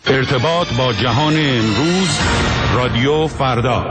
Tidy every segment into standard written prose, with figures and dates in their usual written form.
ارتباط با جهان امروز، رادیو فردا.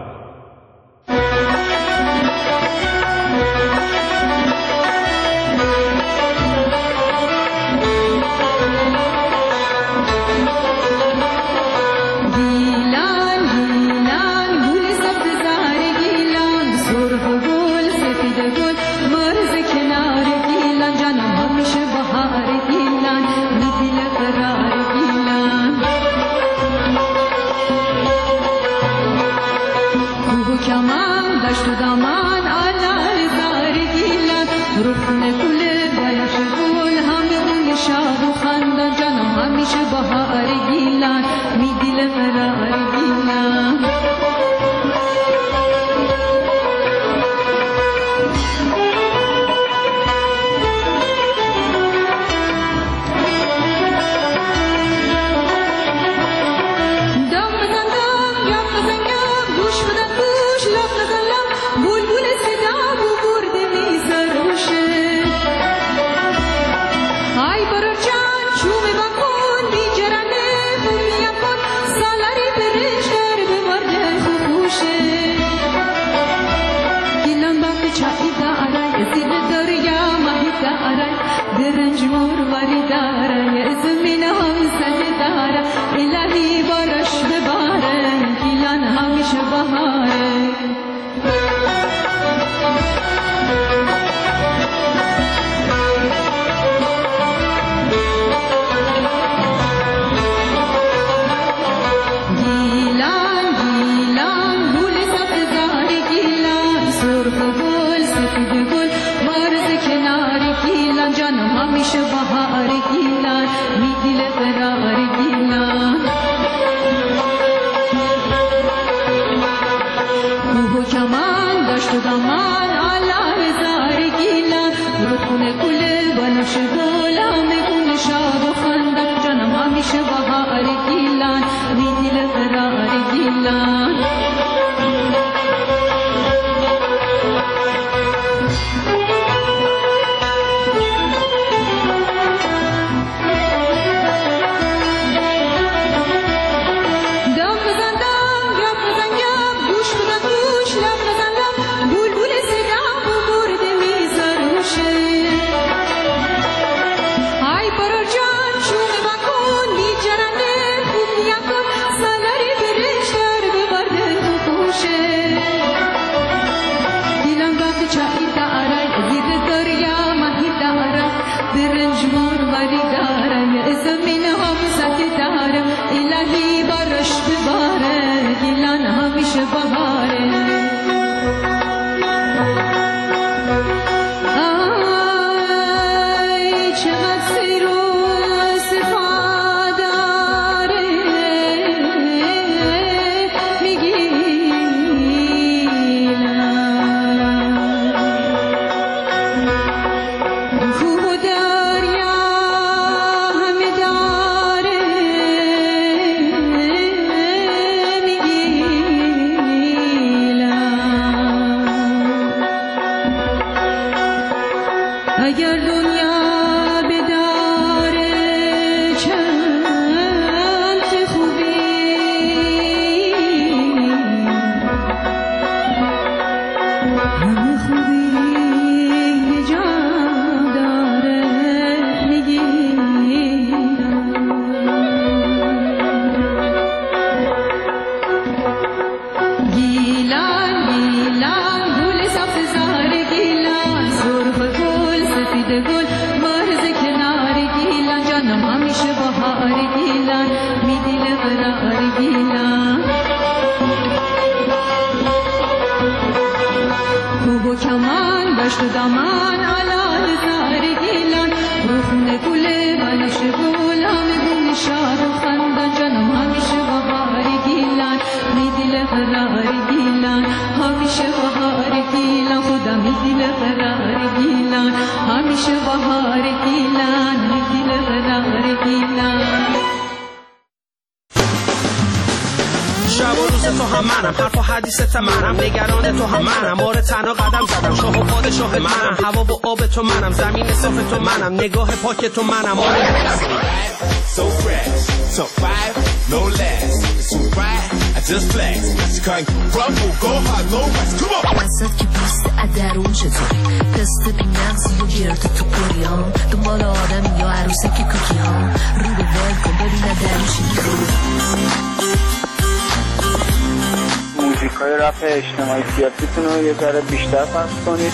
شب و روز تو هم منم، حرف و حدیثت منم، نگران تو هم منم، آره تنها قدم زدم، شاه و پادشاه منم، هوا و آب تو منم، زمین صاف تو منم، نگاه پاک تو منم، آره So fresh, survive, no less. It's alright, I just flex. Can't crumble, go hard, no rest. Come on. وسط که پیست ادرون چطوری پست بی نفسی و گرده تو قریان دنبال آدم یا عروسه که کوکی ها رو به ول کن ببین ادرون چطوری. موزیکای رپ اجتماعی سیاسیتون رو یه ذره بیشتر پخش کنید.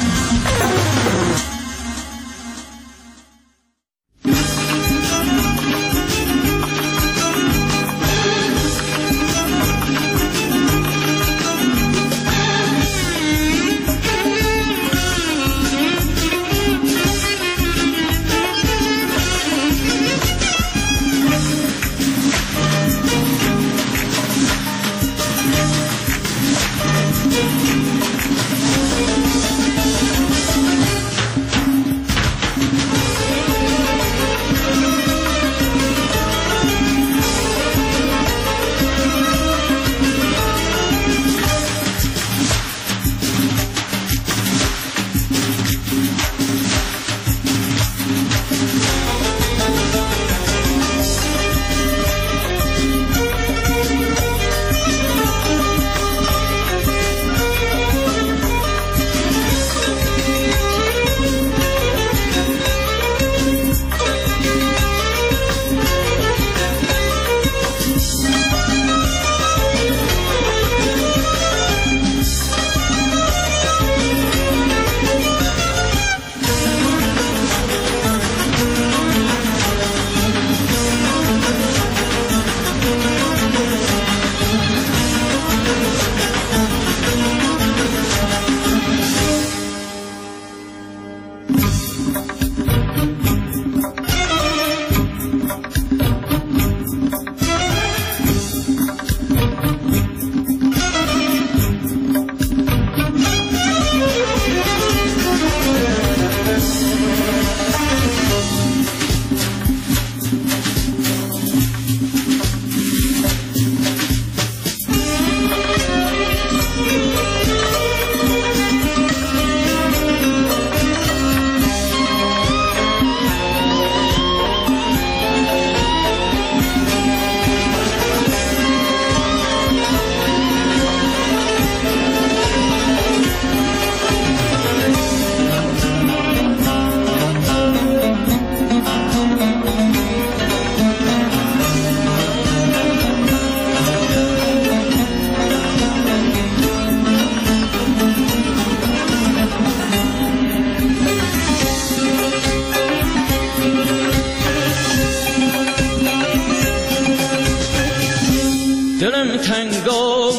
دلم تنگ و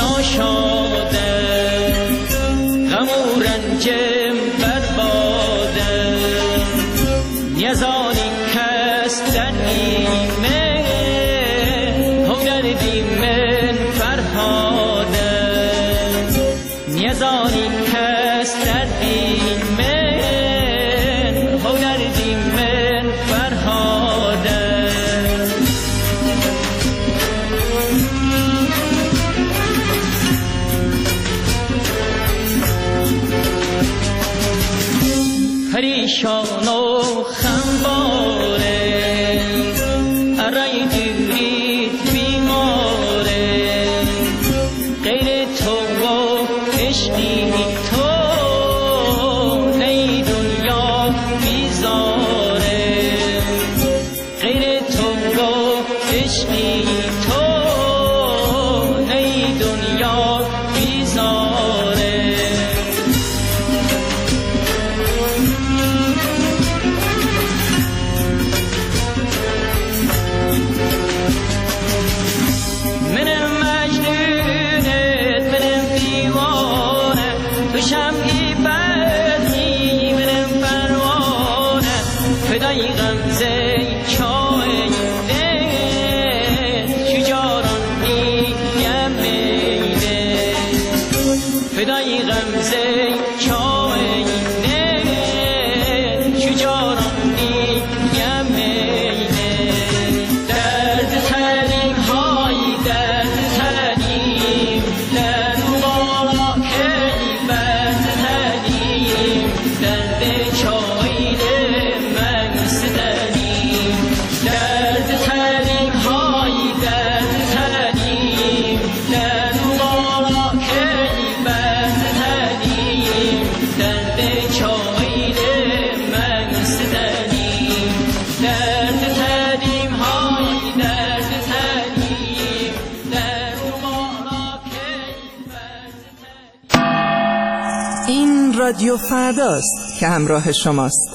ناشاده غم و رنجم برباده یزانی کس در نیمه هنر دیمن فرهاده یزانی کس در نیمه هنر دیمن فرهاده پریشان و خمباره ارای دوری بیماره غیر تو و عشقی تو نی دنیا بیزاره غیر تو و عشقی تو نی دنیا بیزاره شمعی بدی منم پروانه فدای غمزه چای دل شجاع رادیو فرداست که همراه شماست.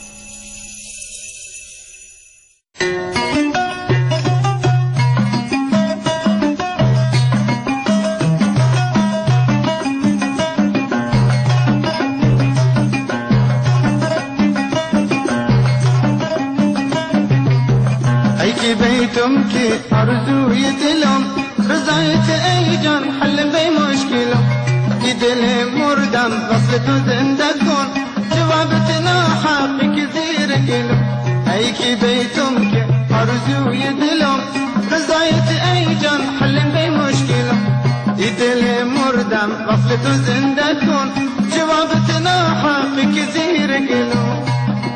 ای بیتم که آرزوی دلم رضایت ای جان حل بی مشکلم که دل مردم وصل تو زنده کن جوابت ناحقی که زیر گلم ای که بیتم که آرزوی دلم رضایت ای جان حل بی مشکلم که دل مردم وصل تو زنده کن جوابت ناحقی که زیر گلم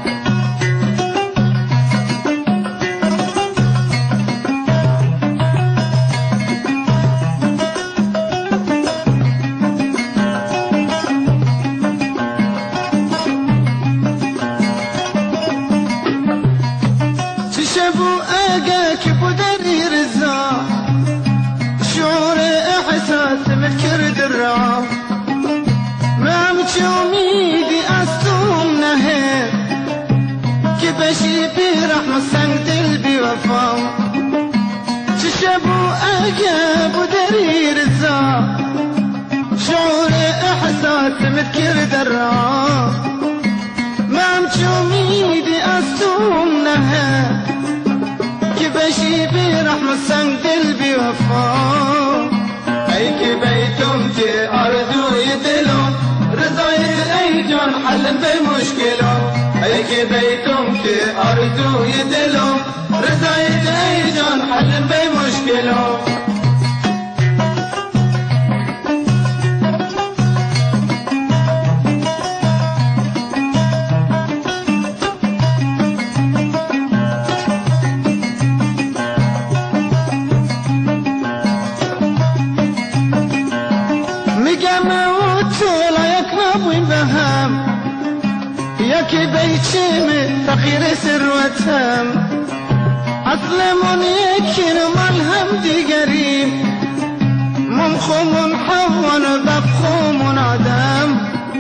مذكر درا ما مشومي دي أستوم نها كبشي برحمة سنگ دل بوفا أي كبيتم تي أرضو يدلون رضايت أي جان حل بمشكلة أي كبيتم تي أرضو يدلون رضايت أي جان حل بمشكلة فقير ثروتهم أظلمون يكين ملهم ديقريم ممخوم حون ببخوم عدم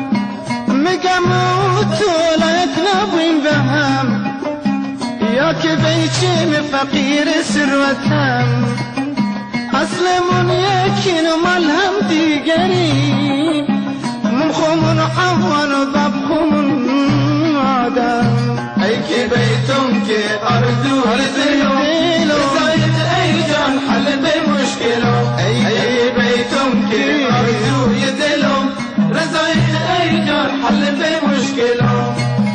مقاموت ولا يكنبين بهم ياك بيشيم فقير ثروتهم أظلمون يكين ملهم ديقريم ممخوم حون ببخوم عدم أي كبيتم كأرضو هرزلو رضايت أي جان حل بمشكلة أي بيتم كأرضو يدلو رضايت أي جان حل بمشكلة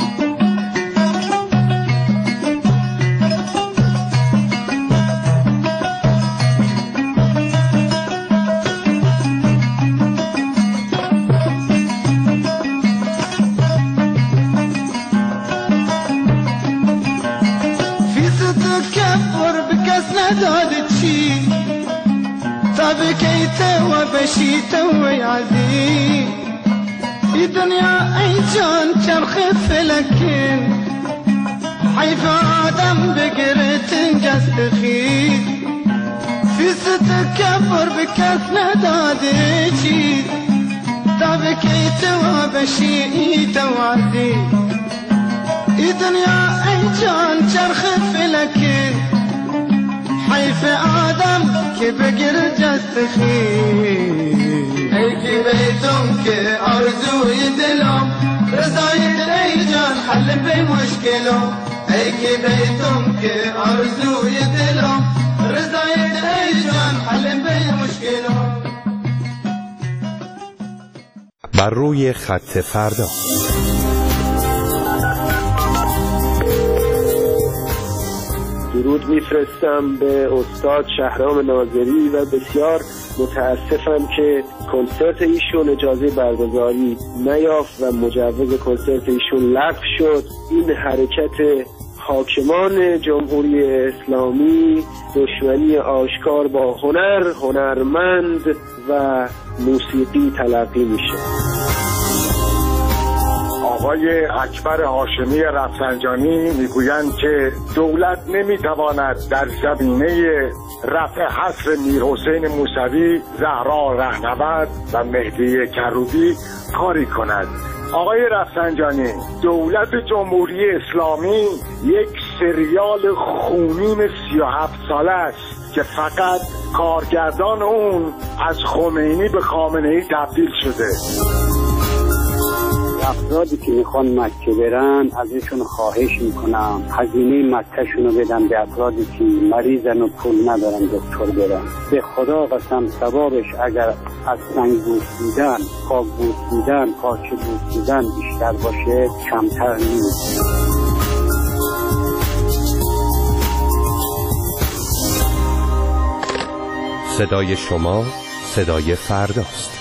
بكيته وبشيته ويعزي في دنيا أي جان ترخف لكن حيف آدم بقرت جستخيد في ستكبر بكثنة دادجي بكيته وبشيته وعزي في دنيا أي جان ترخف لكن حيف آدم كبقر جستخي أي كبيتم كأرزو يدلم رضايت أي جان حل بمشكله أي كبيتم كأرزو يدلم رضايت أي جان حل بمشكله بر روی خط فردا. درود میفرستم به استاد شهرام ناظری و بسیار متاسفم که کنسرت ایشون اجازه برگزاری نیافت و مجوز کنسرت ایشون لغو شد. این حرکت حاکمان جمهوری اسلامی دشمنی آشکار با هنر، هنرمند و موسیقی تلقی میشه. آقای اکبر هاشمی رفسنجانی میگویند که دولت نمیتواند در زمینه رفع حصر میرحسین موسوی، زهرا رهنورد و مهدی کروبی کاری کند. آقای رفسنجانی، دولت جمهوری اسلامی یک سریال خونین 37 ساله است که فقط کارگردان اون از خمینی به خامنه‌ای تبدیل شده. افرادی که میخوان مکه برن ازشون خواهش میکنم هزینه مکهشون رو بدن به افرادی که مریضن و پول ندارن دکتر برن. به خدا قسم ثوابش اگر از سنگ بوسیدن، خاک بوسیدن، پاچه بوسیدن بیشتر باشه کمتر نیست. صدای شما صدای فرداست.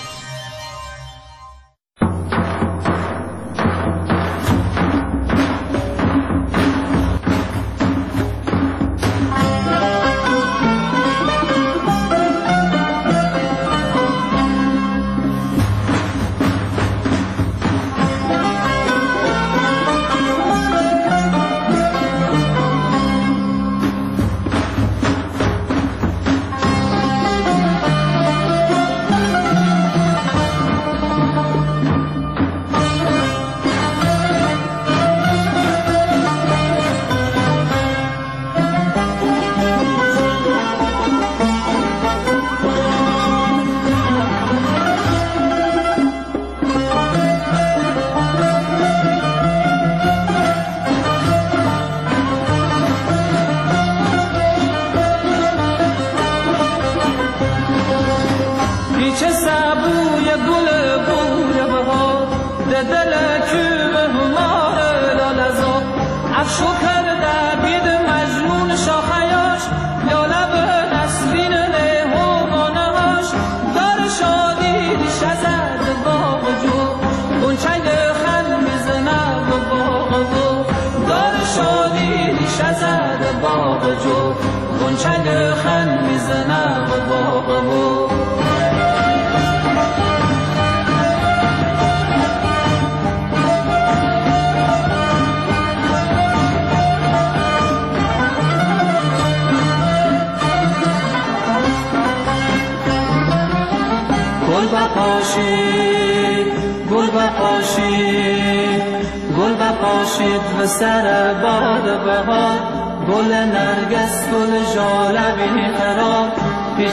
گل بپاشید و سر باد بهار، گل نرگس گل ژالبی خراب، پیچ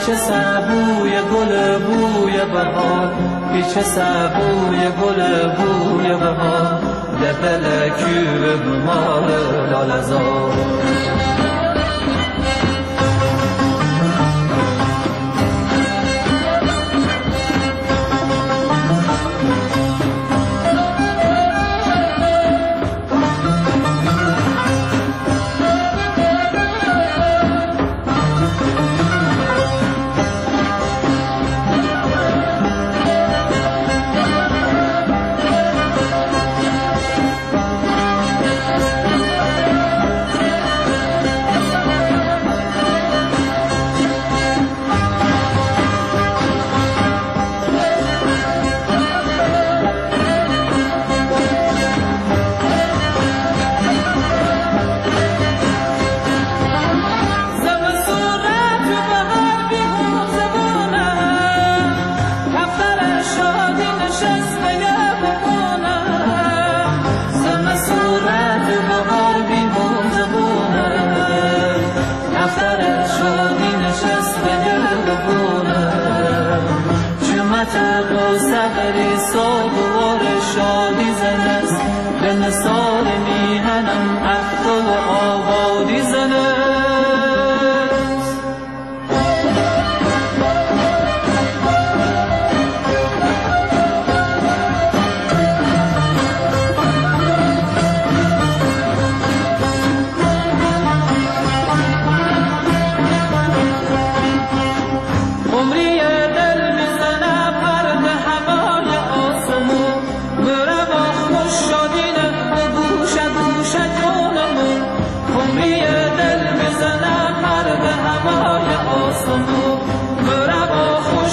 سبوی گل بوی بهار، پیچ سبوی گل بوی بهار، دل کوه بمار لالزار.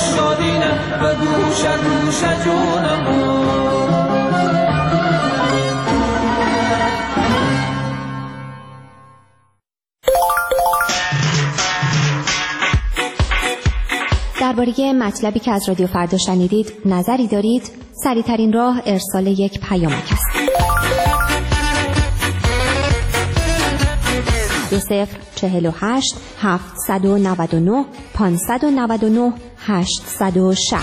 گوش جونمون درباره مطلبی که از رادیو فردا شنیدید نظری دارید؟ سریع‌ترین راه ارسال یک پیامک است. 2048 799 599 860.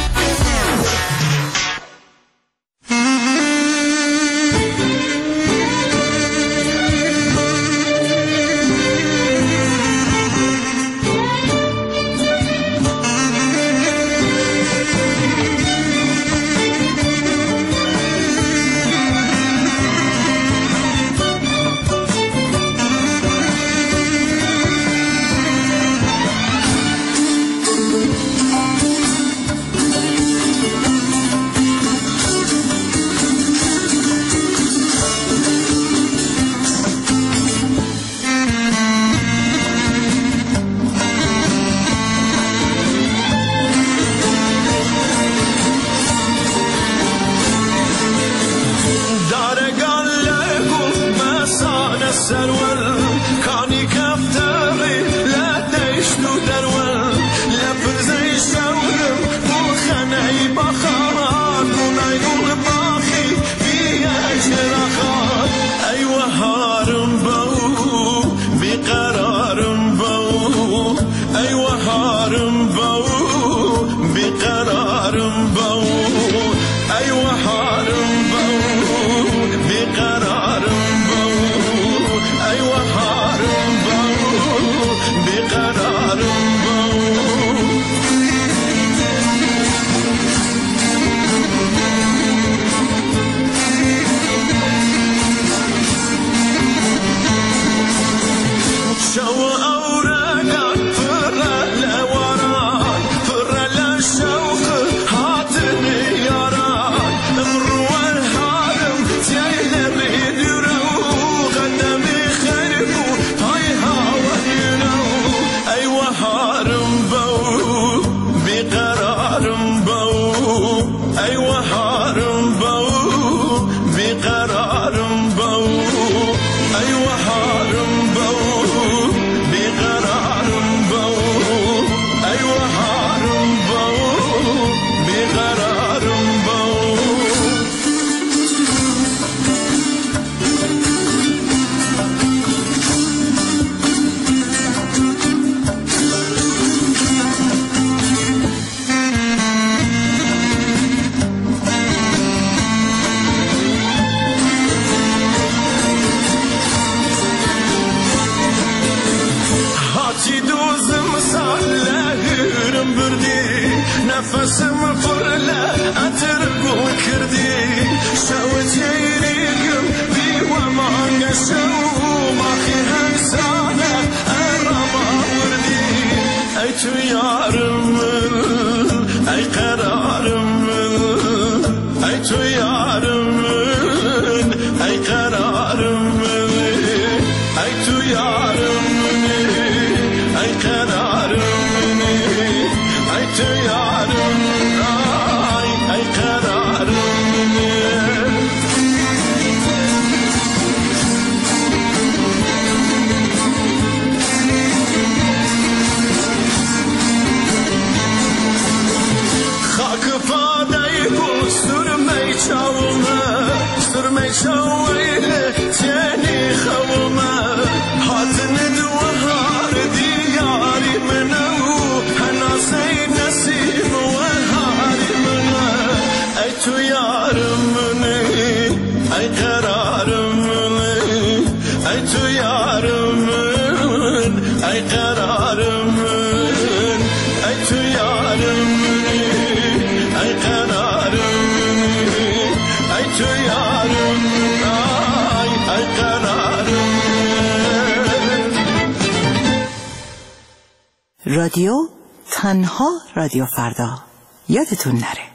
رادیو تنها رادیو فردا، یادتون نره.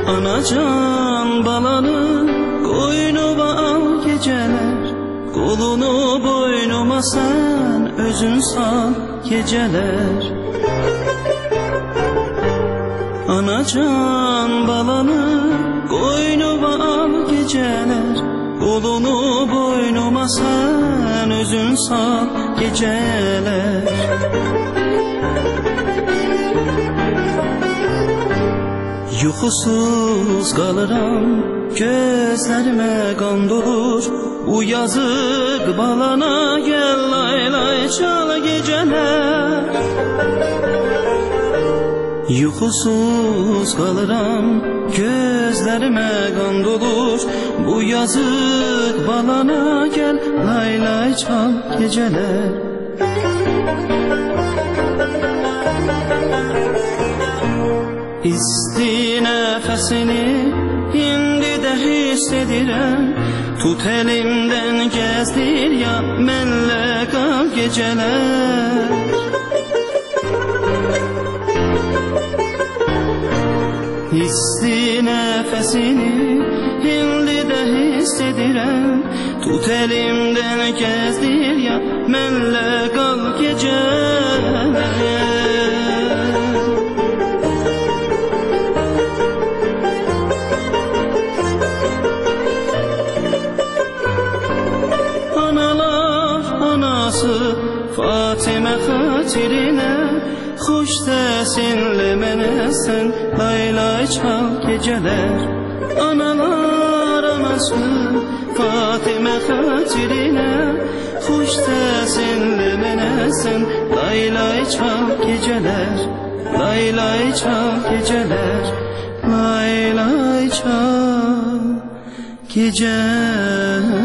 Anacan balanı koynuma al geceler, kolunu boynuma sen özün sal geceler. Anacan balanı koynuma al geceler, kolunu boynuma sen özün sal geceler. Yuxusuz qalıram, gözlərimə qan dolur, bu yazıq balana gəl lay lay çal gecələr. Yuxusuz qalıram, gözlərimə qan dolur, bu yazıq balana gəl lay lay çal gecələr. İsti nəfəsini indi də hiss edirəm, tut elimdən gəzdir ya mənlə qal gecələr. İsti nəfəsini indi də hiss edirəm, tut elimdən gəzdir ya mənlə qal gecələr. Fatimə xatirinə xoş səsinlə mənə sən lay lay çal gecələr. Analar anası Fatimə xatirinə xoş səsinlə mənə sən lay lay çal gecələr. Lay lay çal gecələr, lay lay çal gecələr.